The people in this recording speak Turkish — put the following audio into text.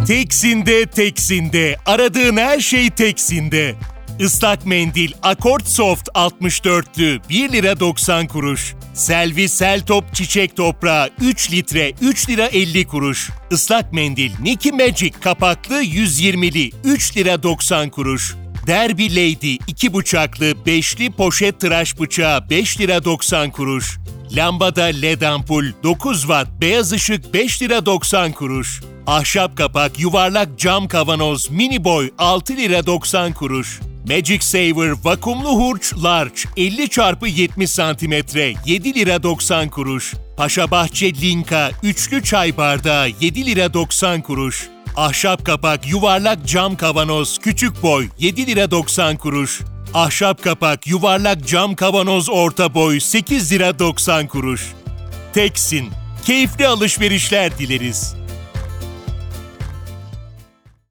Teksin'de, aradığın her şey Teksin'de. Islak mendil Accord Soft 64'lü 1 lira 90 kuruş. Selvi Seltop çiçek toprağı 3 litre 3 lira 50 kuruş. Islak mendil Nicky Magic kapaklı 120'li 3 lira 90 kuruş. Derby Lady 2 bıçaklı 5'li poşet tıraş bıçağı 5 lira 90 kuruş. Lambada LED ampul 9 watt beyaz ışık 5 lira 90 kuruş. Ahşap kapak yuvarlak cam kavanoz mini boy 6 lira 90 kuruş. Magic Saver vakumlu hurç large 50 x 70 cm 7 lira 90 kuruş. Paşabahçe Linka üçlü çay bardağı 7 lira 90 kuruş. Ahşap kapak yuvarlak cam kavanoz küçük boy 7 lira 90 kuruş. Ahşap kapak yuvarlak cam kavanoz orta boy 8 lira 90 kuruş. Teksin. Keyifli alışverişler dileriz.